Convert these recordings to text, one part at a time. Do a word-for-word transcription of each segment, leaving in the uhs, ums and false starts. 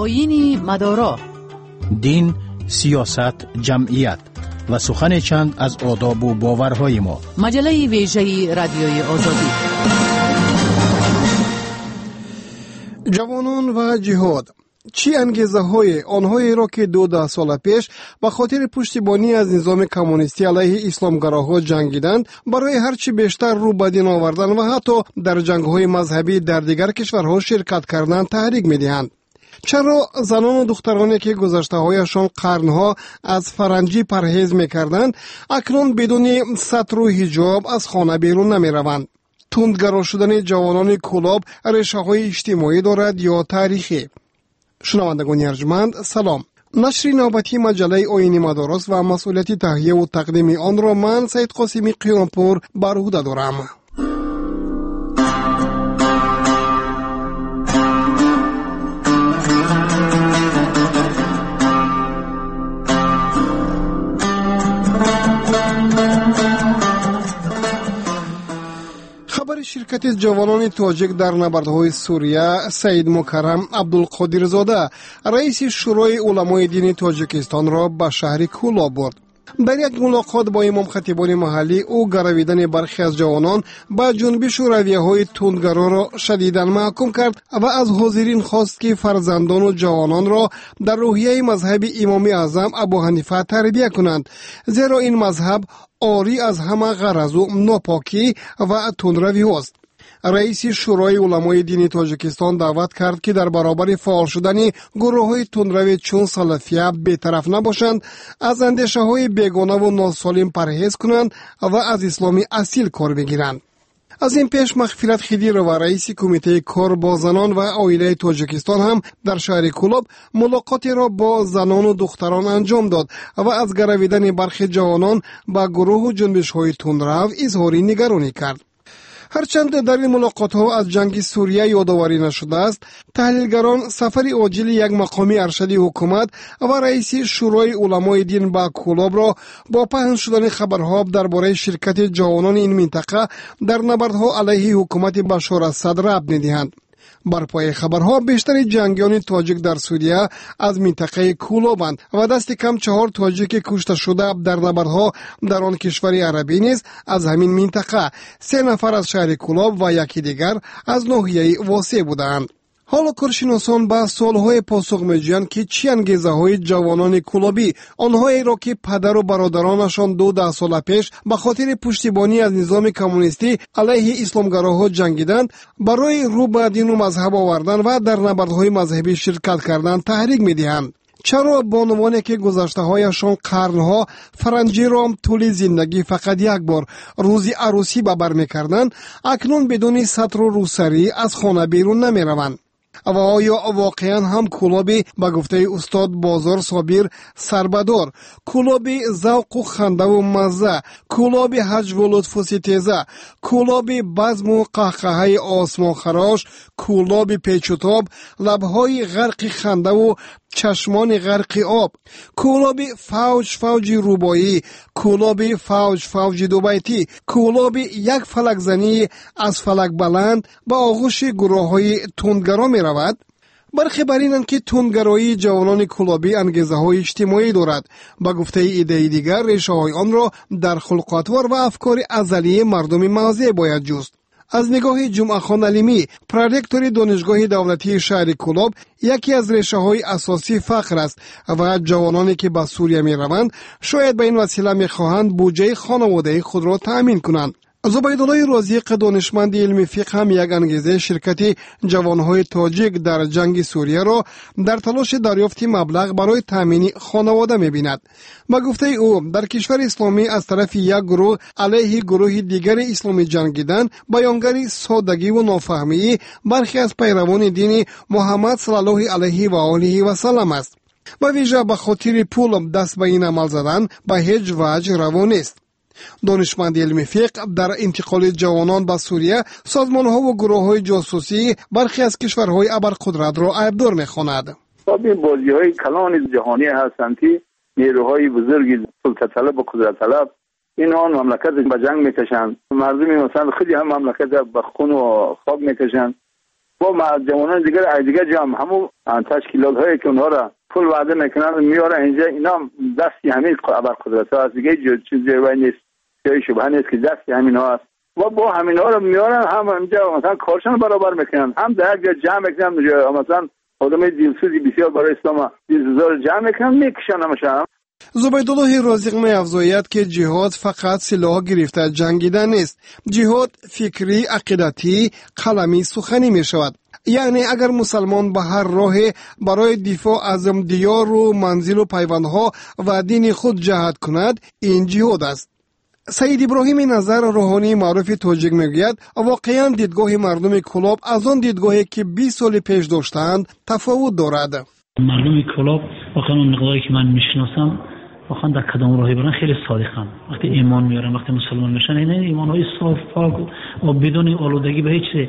آیین مدارا، دین، سیاست، جمعیت و سخن چند از آداب و باورهای ما. مجله ویژه رادیوی آزادی. جوانان و جهاد، چی انگیزه های آنهایی را که دو ده سال پیش به خاطر پشتیبانی از نظام کمونیستی علیه اسلامگراها جنگیدند برای هرچی بیشتر رو به دین آوردن و حتی در جنگ های مذهبی در دیگر کشورها شرکت کردن تحریک می دهند؟ چرا زنان و دخترانی که گذشته هایشان قرنها از فرنگی پرهیز می کردند اکنون بدون ستر و حجاب از خانه بیرون نمی روند؟ تندگرا شدن جوانان کلاب ریشه های اجتماعی دارد یا تاریخی؟ شنوندگان ارجمند، سلام. نشر نوبتی مجله آیین مدارس و مسئولیت تهیه و تقدیم آن را من سید قاسمی قیانپور بر عهده دارم. خبر شرکت جوانان تاجیک در نبردهای سوریه سید مکرم عبدالقادرزاده رئیس شورای علمای دین تاجیکستان را به شهر کولا برد. در یک ملاقات با امام خطیبان محلی او گرویدن برخی از جوانان به جنبش و رویه های تندگرا را شدیداً محکوم کرد و از حاضرین خواست که فرزندان و جوانان را در روحیه مذهب امام اعظم ابو حنیفه تربیت کنند، زیرا این مذهب آری از همه غرض و ناپاکی و تندروی است. رئیس شورای علمای دین تاجیکستان دعوت کرد که در برابر فعال شدن گروه های تندروی چون سلفیه بی‌طرف نباشند، از اندیشه های بیگانه و ناسالم پرهیز کنند و از اسلامی اصیل کار بگیرند. از این پیش مغفرت خدیر و رئیس کمیته کار با زنان و عائله تاجیکستان هم در شهر کولاب ملاقاتی را با زنان و دختران انجام داد و از گرویدن برخی جوانان با گروه و جنبش های تندرو اظهار نگرانی کرد. هرچند در این ملاقات ها از جنگ سوریه یادآوری نشده است، تحلیلگران سفر عاجل یک مقامی ارشد حکومت و رئیس شورای علمای دین به کولاب را با پهن شدن خبرها درباره شرکت جوانان این منطقه در نبردها علیه حکومت بشار اسد ربط می‌دهند. بر پای خبرها بیشتر جنگیان تاجیک در سوریه از منطقه کولابند و دست کم چهار تاجیک کشته شده در نبردها در آن کشور عربی نیز از همین منطقه، سه نفر از شهر کولاب و یکی دیگر از ناحیه واسع بودند. حالا کارشناسان به سوالهای پاسخ می‌جویند که چی انگیزه های جوانان کولابی، آنهایی را که پدر و برادرانشان دو ده سال پیش به خاطر پشتیبانی از نظام کمونیستی علیه اسلامگراها جنگیدند، برای رو به دین و مذهب آوردن و در نبردهای مذهبی شرکت کردن تحریک می‌دهند؟ چرا بانوانی که گذشته هایشان قرنها فرنگی را طول زندگی فقط یک بار روزی عروسی به بر می‌کردند، اکنون بدون ستر و روسری از خانه بیرون نمی‌روند؟ و آیا واقعا هم کولابی به گفته استاد بازار صابر سربدار، کولابی ذوق و خنده و مزه، کولابی حجو و لطف و ستیزه، کولابی بزم و قهقهه آسمان خراش، کولابی پیچوتاب، لبهای غرق خنده و چشمان غرق آب، کولابی فوج فوج روبایی، کولابی فوج فوج دوبیتی، کولابی یک فلک زنی از فلک بلند به آغوش گروه های تندگرا می رود؟ برخی بر اینند که تندگرایی جوانان کولابی انگیزه های اجتماعی دارد. با گفته ایده دیگر ریشه های آن را در خلقاتوار و افکار ازلی مردم موضع باید جست. از نگاه جمعه خان علیمی، پرودکتور دانشگاه دولتی شهر کولاب، یکی از ریشه های اساسی فقر است و جوانانی که به سوریه می روند شاید به این وسیله می خواهند بودجه خانواده خود را تأمین کنند. زبیدالله رازیق دانشمند علم فقه هم یک انگیزه شرکت جوانهای تاجیک در جنگ سوریه را در تلاش دریافت مبلغ برای تامین خانواده می‌بیند. با گفته او در کشور اسلامی از طرف یک گروه علیه گروه دیگر اسلامی جنگیدن بیانگر سادگی و نافهمی برخی از پیروان دین محمد صلی الله علیه و آله و سلم است. با ویژه به خاطر پول دست به این عمل زدن به هیچ وجه روا نیست. دانشمند علم فقه در انتقال جوانان به سوریه سازمان‌ها و گروه‌های جاسوسی برخی از کشورهای ابرقدرت را عیبدار می‌خواند. این بازی‌های کلان جهانی هستند که نیروهای بزرگ سلطه طلب و قدرت طلب اینها مملکت به جنگ می‌کشند. مردم مثلا خیلی هم مملکت به خون و خاک می‌کشند و جوانان دیگر از دیگر جام همون تشکیلات هایی که اونها را پول وعده میکنن میارن اینجا، اینا دستی همین ابر قدرت ها است دیگه، چیزی وای نیست، جای شبهه نیست که دستی همین ها است و با همین ها رو میارن هم اینجا مثلا کارشون برابر میکنن، هم در یک جا جمع میکنن، مثلا آدم دلسوزی بسیار برای اسلام دلسوزا جمع میکنن میکشن همشون. زبیدالله رازق می افزاید که جهاد فقط سلاح گرفته جنگیدن نیست، جهاد فکری، عقیدتی، قلمی، سخنی می شود. یعنی اگر مسلمان به هر راه برای دفاع از دیار و منزل و پیوندها و دین خود جهاد کند، این جهاد است. سید ابراهیم نظر روحانی معروف تاجیک میگوید واقعا دیدگاه مردم کلاب از آن دیدگاهی که بیست سال پیش داشتند تفاوت دارد. مردم کلاب واقعا اون مقداری که من میشناسم واقعا در کدام راهی برن خیلی صادقن. وقتی ایمان میارن، وقتی مسلمان میشن، این ایمان های صاف پاک و بدون آلودگی به هیچ چیز.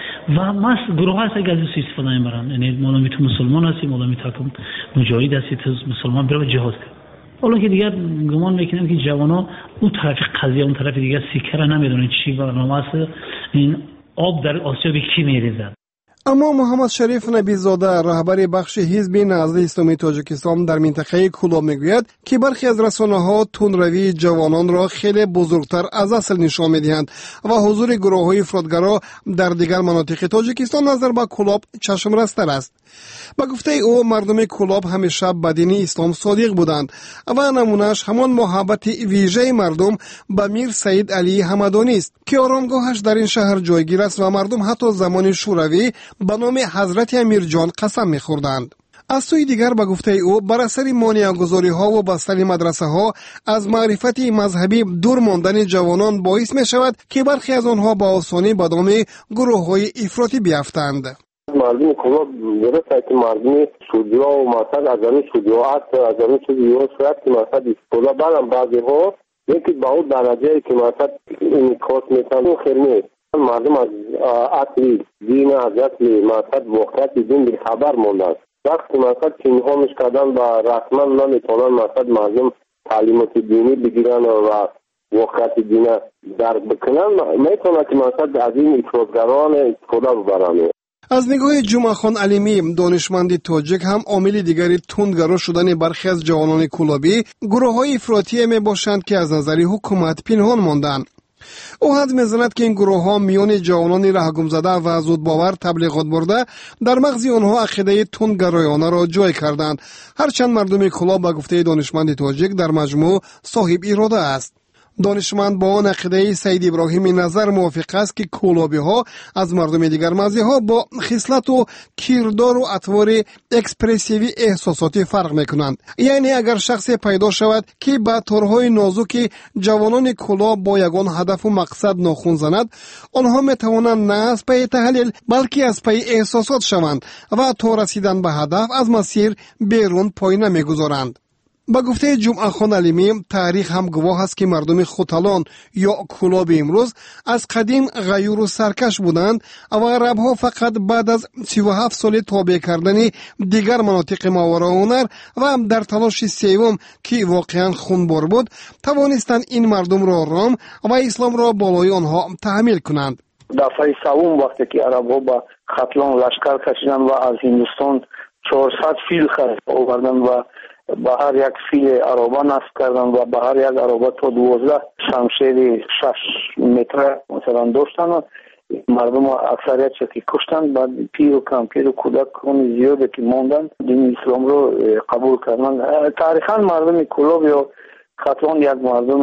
و ما گروه ها هست که از این استفاده میبرن، یعنی مولا می تو مسلمان هستی، مولا می تو مجاهد هستی، تو مسلمان برو جهاد کن. حالا که دیگر گمان میکنم که جوانا اون طرف قضیه، اون طرف دیگر سیکره نمیدونن چی برنامه است، این آب در آسیا به کی میریزد. اما محمد شریف نبیزاده رهبر بخش حزب نهضت اسلامی تاجیکستان در منطقه کلاب میگوید که برخی از رسانه‌ها تندروی جوانان را خیلی بزرگتر از اصل نشان میدهند و حضور گروه‌های افراطگرا در دیگر مناطق تاجیکستان نظر به کلاب چشم رستر است. با گفته او مردم کلاب همیشه به دین اسلام صادق بودند و نمونهش همان محبت ویژه مردم به میر سید علی همدانی است که آرامگاهش در این شهر جایگیر است و مردم حتی زمان شوروی به نام حضرت امیر جان قسم می‌خوردند. از سوی دیگر به گفته او بر اثر مانع‌گذاری ها و بستن مدرسه ها از معرفت مذهبی دور ماندن جوانان باعث می شود که برخی از آنها با آسانی به دام گروه های افراطی بیفتند. مردم کلاب درسته که مردم سودیا و مقصد از این سودیا هست، از این سودیا صورت که مقصد استفاده برم بعضی ها یکی با اون درجه که مقصد این کاس میتن خیر نیست. مردم از اصلی دین، از اصلی مقصد واقعیت دین به خبر مونده است. وقتی مقصد که اینها میشکدن و رسما نمیتونن مقصد مردم تعلیمات دینی بگیرن و واقعیت دین درک بکنن، میتونن که مقصد از این افراطگران استفاده ببرن. از نگاه جمعه خان علیمی دانشمند تاجیک هم عامل دیگری تندگرا شدن برخی از جوانان کلابی گروه های افراطی می باشند که از نظر حکومت پنهان ماندند. او حد میزند که این گروه ها میان جوانان رهگم زده و زود باور تبلیغات برده در مغز آنها عقیده تندگرایانه را جای کردند، هرچند مردم کلاب به گفته دانشمند تاجیک در مجموع صاحب اراده است. دانشمند با آن عقیده سید ابراهیم نظر موافق است که کلابی ها از مردم دیگر مزی ها با خصلت و کردار و اطوار اکسپرسیوی احساساتی فرق میکنند. یعنی اگر شخصی پیدا شود که با طورهای نازک جوانان کلاب با یگان هدف و مقصد ناخون زند، آنها میتوانند نه از پی تحلیل بلکه از پی احساسات شوند و تا رسیدن به هدف از مسیر بیرون پای نمیگذارند. با گفته جمعه خان علیمی تاریخ هم گواه است که مردم خوتلان یا کلاب امروز از قدیم غیور و سرکش بودند و عربها فقط بعد از سی و هفت سال تابع کردن دیگر مناطق ماورای هنر و هم در تلاش سوم که واقعا خونبار بود توانستند این مردم را رام و اسلام را بالای آنها تحمیل کنند. دفعه سوم وقتی که عربها با ختلان لشکر کشیدند و از هندوستان چهارصد فیل خرید آوردن و به هر یک فیل عربه نصب کردن و به هر یک عربه تا دوازده شمشیر شش متر مثلا داشتن و مردم اکثریت که کشتن. بعد پیر و کم پیر و کودکان زیاده که ماندن دین اسلام رو قبول کردن. تاریخا مردم کلاب یا ختلان یک مردم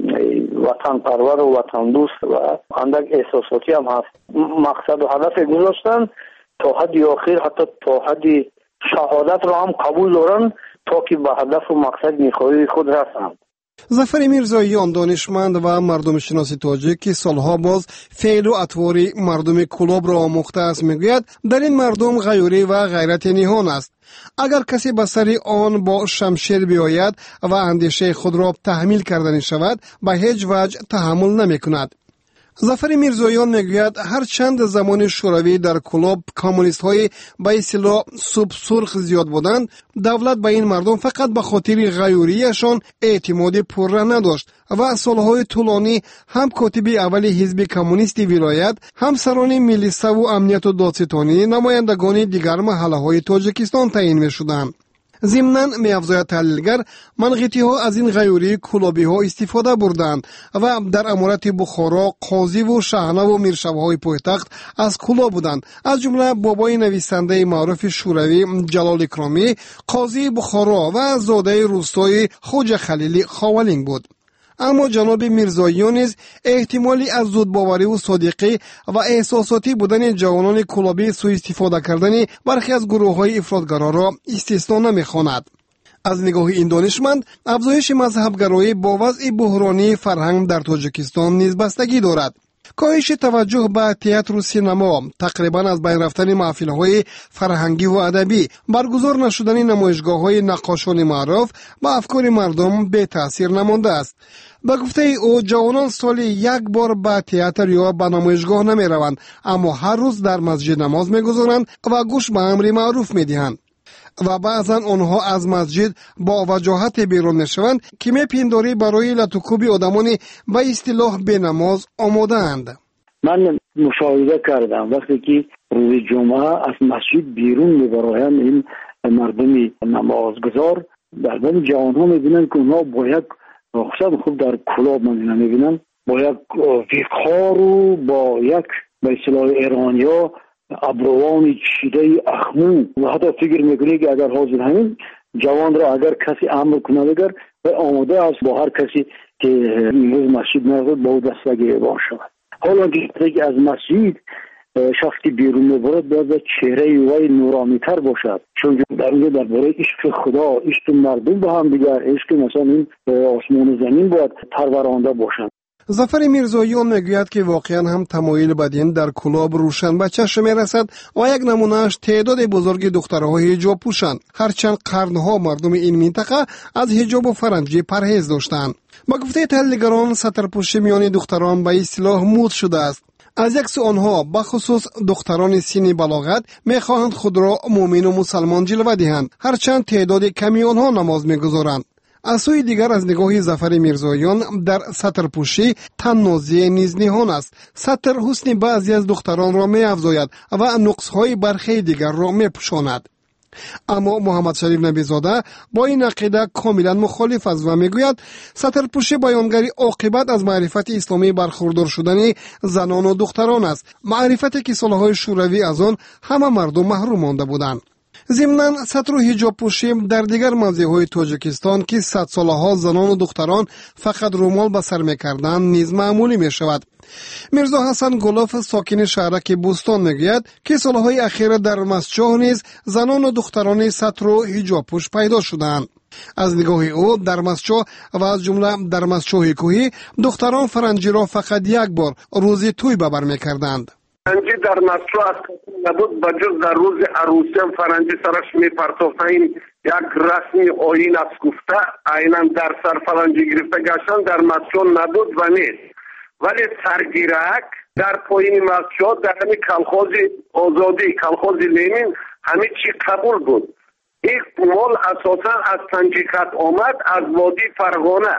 وطن پرور و وطن دوست و اندک احساساتی هم هست. مقصد و هدف گذاشتن تا حد آخر، حتی تا حد شهادت رو هم قبول دارن تا که به هدف و مقصد میخواهی خود رسند. ظفر میرزاییان دانشمند و مردم شناس تاجیک که سالها باز فعل و اطوار مردم کلاب را آموخته است میگوید در این مردم غیوری و غیرت نهان است. اگر کسی به سر آن با شمشیر بیاید و اندیشه خود را تحمیل کردن شود به هیچ وجه تحمل نمی کند. ظفر میرزاییان میگوید هر چند زمان شوروی در کلوب کمونیست های به اصطلاح سوپ سرخ زیاد بودند، دولت به این مردم فقط به خاطر غیوریشان اعتماد پررا نداشت و سالهای طولانی هم کاتب اول حزب کمونیست ولایت، هم سران میلیسا و امنیت و دادستانی نمایندگان دیگر محله های تاجیکستان تعیین میشدند. ضمناً می‌افزاید تحلیلگر، منقطی ها از این غیوری کلابی ها استفاده بردند و در امارت بخارا قاضی و شاهنه و میرشبهای پایتخت از کلا بودند، از جمله بابای نویسنده معروف شوروی جلال اکرامی قاضی بخارا و زاده روستای خوجه خلیلی خاولینگ بود. اما جناب میرزاییان نیز احتمالی از زودباوری و صادقی و احساساتی بودن جوانان کلابی سوء استفاده کردن برخی از گروه‌های افراطگرا را استثنا نمی‌خواند. از نگاه این دانشمند، افزایش مذهبگرایی با وضع بحرانی فرهنگ در تاجیکستان نیز بستگی دارد. کاهش توجه به تئاتر و سینما، تقریبا از بین رفتن محفل‌های فرهنگی و ادبی، برگزار نشدن نمایشگاه‌های نقاشان معروف و افکار مردم به تاثیر نمانده است. به گفته او، جوانان سالی یک بار به تئاتر یا به نمایشگاه نمی روند، اما هر روز در مسجد نماز می گذارند و گوش به امر معروف می دهند و بعضا آنها از مسجد با وجاهت بیرون می شوند که می پنداری برای لطوکوب آدمان به اصطلاح به نماز آماده اند. من مشاهده کردم وقتی که روز جمعه از مسجد بیرون می برایم این مردم نمازگزار، در بین جوان ها می بینند که اونها با یک خصوصا خوب در کلاب من می بینم با یک ویقار و با یک به اصطلاح ایرانیا ابروان چیده اخمو و حتی فکر میکنی که اگر حاضر همین جوان را اگر کسی امر کنه بگر و آماده است با هر کسی که امروز مسجد نرود با او دسته گریبان شود. حالا که از مسجد شخصی بیرون میبرد باید چهره وی نورانی تر باشد، چون در اونجا درباره عشق خدا، عشق مردم به هم دیگر، عشق مثلا این آسمان و زمین باید پرورانده باشند. ظفر میرزاییان میگوید که واقعا هم تمایل به دین در کلاب روشن به چشم میرسد و یک نمونهش تعداد بزرگ دخترهای حجاب پوشند، هرچند قرنها مردم این منطقه از حجاب و فرنگی پرهیز داشتند. با گفته تحلیلگران، سطرپوشی میان دختران به اصطلاح مد شده است. از یک سو آنها بخصوص دختران سن بلاغت میخواهند خود را مؤمن و مسلمان جلوه دهند، هرچند تعداد کمی آنها نماز میگذارند. از سوی دیگر از نگاه ظفر میرزاییان، در سطرپوشی تنازی نیز نهان است. سطر حسن بعضی از دختران را می افزاید و نقصهای برخی دیگر را می پوشاند. اما محمد شریف نبیزاده با این عقیده کاملا مخالف است و میگوید سطرپوشی بیانگری عاقبت از معرفت اسلامی برخوردار شدن زنان و دختران است، معرفتی که سالهای شوروی از آن همه مردم محروم مانده بودند. ضمناً سطر و حجاب پوشی در دیگر موضع‌های تاجیکستان که صد سالها زنان و دختران فقط رومال به سر می‌کردند نیز معمولی می‌شود. میرزا حسن گلوف ساکن شهرک بوستان میگوید که سالهای اخیر در مسجد نیز زنان و دختران سطر و حجاب پوش پیدا شدند. از نگاه او در مسجد و از جمله در مسجد کوهی دختران فرنگی را فقط یک بار روزی توی ببر می‌کردند. فرنگی در مسجد نبود بجز در روز عروسی هم فرنگی سرش میپرتافتن. این یک رسمی آیین است گفته، عیناً در سر فرنگی گرفته گشتن در مسجد نبود و نیست. ولی سرگیرک در پایین مسجد در همین کلخوز آزادی، کلخوز لینین همه چی قبول بود. این مال اساساً از تنجیکت آمد، از وادی فرغانه.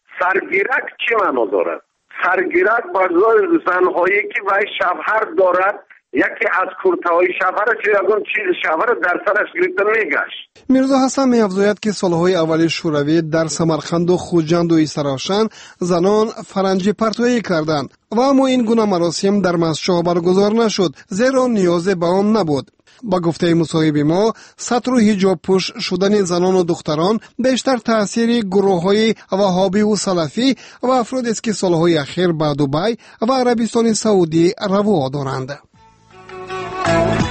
سرگیرک چی معنا دارد؟ سرگیرک بازار زنهایی که وای شوهر دارد، یکی از کرتهای شوهر چه یکون چیز شوهر در سرش گرفته میگشت. میرزا حسن می‌افزاید که سالهای اول شوروی در سمرقند و خوجند و ایسراشن زنان فرنگی پرتویی کردند و اما این گونه مراسم در مسجد برگزار نشد، زیرا نیاز به آن نبود. با گفته مصاحب ما، سطر و حجاب پوش شدن زنان و دختران بیشتر تأثیر گروه‌های وهابی و سلفی و افرادی است که سالهای اخیر به دبی و عربستان سعودی روا دارند.